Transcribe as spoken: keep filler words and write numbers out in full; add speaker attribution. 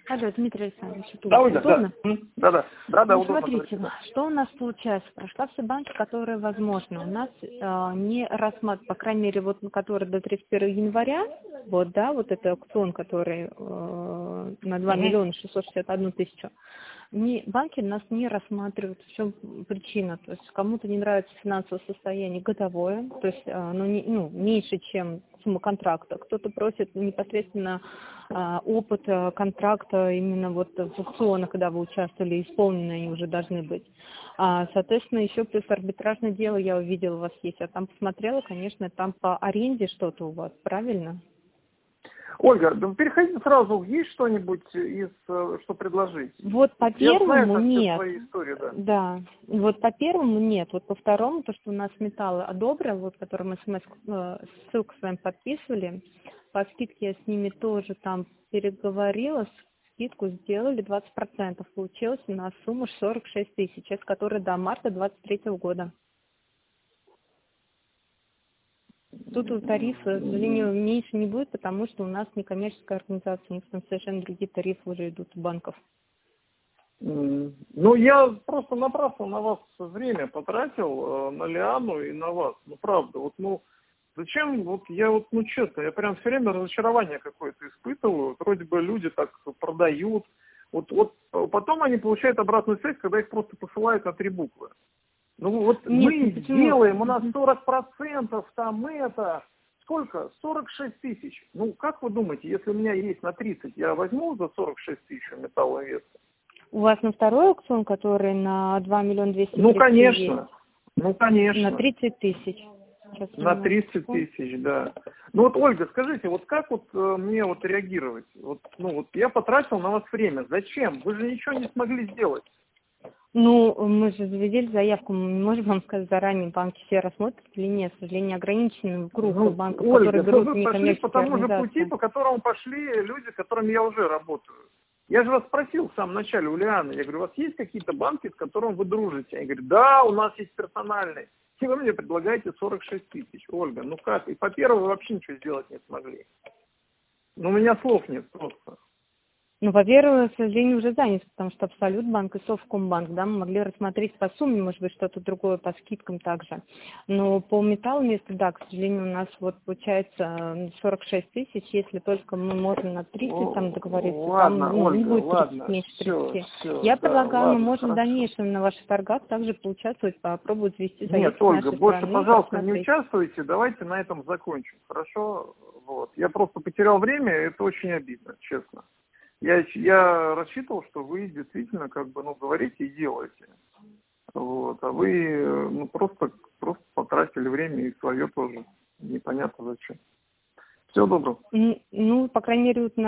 Speaker 1: Алло, Дмитрий Александрович,
Speaker 2: Да, Ольга,
Speaker 1: удобно?
Speaker 2: да. Да, да, да, да,
Speaker 1: Ну,
Speaker 2: удобно.
Speaker 1: смотрите, что у нас получается? Прошла все банки, которые возможно. У нас э, не рассматривают, по крайней мере, вот который до тридцать первого января, вот, да, вот это аукцион, который э, на два миллиона шестьсот шестьдесят одну тысячу, не, банки нас не рассматривают. В чем причина? То есть кому-то не нравится финансовое состояние годовое, то есть э, ну, не, ну, меньше, чем сумма контракта. Кто-то просит непосредственно э, опыт э, контракта именно вот в аукционах, когда вы участвовали, исполненные они уже должны быть. А, соответственно, еще плюс арбитражное дело я увидела у вас есть. Я там посмотрела, конечно, там по аренде что-то у вас, правильно?
Speaker 2: Ольга, да переходите сразу, есть что-нибудь из, э, что предложить?
Speaker 1: Вот по
Speaker 2: Я знаю
Speaker 1: первому
Speaker 2: там все
Speaker 1: нет.
Speaker 2: свои истории, да.
Speaker 1: Да. Вот по первому нет. Вот по второму, то, что у нас металлы одобрил, вот который мы смс, э, ссылку с вами подписывали, по скидке я с ними тоже там переговорила, скидку сделали двадцать процентов. Получилось на сумму сорок шесть тысяч, с которой до марта двадцать третьего года. Тут тариф, к сожалению, меньше не будет, потому что у нас некоммерческая организация, у них там совершенно другие тарифы уже идут у банков.
Speaker 2: М, Ну, я просто напрасно на вас время потратил, э, на Лиану и на вас. Ну, правда, вот, ну, зачем, вот я вот, ну, честно, я прям все время разочарование какое-то испытываю. Вот вроде бы люди так продают. Вот, вот потом они получают обратную связь, когда их просто посылают на три буквы. Ну вот
Speaker 1: Нет, ну
Speaker 2: мы
Speaker 1: почему?
Speaker 2: сделаем, у нас сорок процентов там это, сколько? сорок шесть тысяч. Ну, как вы думаете, если у меня есть на тридцать, я возьму за сорок шесть тысяч металла веса?
Speaker 1: У вас на второй аукцион, который на два миллиона двести
Speaker 2: Ну,
Speaker 1: тридцать
Speaker 2: конечно,
Speaker 1: есть,
Speaker 2: ну, конечно.
Speaker 1: на тридцать тысяч. Сейчас
Speaker 2: На тридцать тысяч, да. Ну вот, Ольга, скажите, вот как вот э, мне вот реагировать? Вот, ну вот я потратил на вас время. Зачем? Вы же ничего не смогли сделать.
Speaker 1: Ну, мы же заведели заявку, мы не можем вам сказать заранее, банки все рассмотрят или нет. К сожалению, ограниченный круг
Speaker 2: Ну,
Speaker 1: банков,
Speaker 2: Ольга,
Speaker 1: которые
Speaker 2: ну
Speaker 1: берут
Speaker 2: вы пошли по
Speaker 1: некоммерческие
Speaker 2: тому же пути,
Speaker 1: организации.
Speaker 2: по которому пошли люди, с которыми я уже работаю. Я же вас спросил в самом начале у Лианы, я говорю, у вас есть какие-то банки, с которыми вы дружите? Они говорят, да, у нас есть персональные. И вы мне предлагаете сорок шесть тысяч. Ольга, ну как? И по первому вы вообще ничего сделать не смогли. Ну, у меня слов нет просто.
Speaker 1: Ну, во-первых, к сожалению, уже занят, потому что Абсолютбанк и Совкомбанк, да, мы могли рассмотреть по сумме, может быть, что-то другое, по скидкам также. Но по металлу место, да, к сожалению, у нас вот получается сорок шесть тысяч, если только мы можем на тридцать там договориться,
Speaker 2: Ладно,
Speaker 1: там ну, не
Speaker 2: Ольга,
Speaker 1: будет тридцать,
Speaker 2: ладно,
Speaker 1: меньше
Speaker 2: все,
Speaker 1: тридцати.
Speaker 2: все,
Speaker 1: Я
Speaker 2: да,
Speaker 1: предлагаю, мы
Speaker 2: ладно,
Speaker 1: можем в
Speaker 2: хорошо.
Speaker 1: дальнейшем на ваших торгах также поучаствовать, попробовать ввести
Speaker 2: Нет,
Speaker 1: заявки с
Speaker 2: Ольга,
Speaker 1: нашей
Speaker 2: больше,
Speaker 1: стороны и
Speaker 2: пожалуйста, не
Speaker 1: посмотреть.
Speaker 2: участвуйте, давайте на этом закончим, хорошо? Вот. Я просто потерял время, это очень обидно, честно. Я, я рассчитывал, что вы действительно, как бы, ну, говорите и делаете. Вот. А вы, э, ну, просто, просто потратили время и свое тоже. Непонятно зачем. Всего доброго.
Speaker 1: М, Ну, по крайней мере, вот на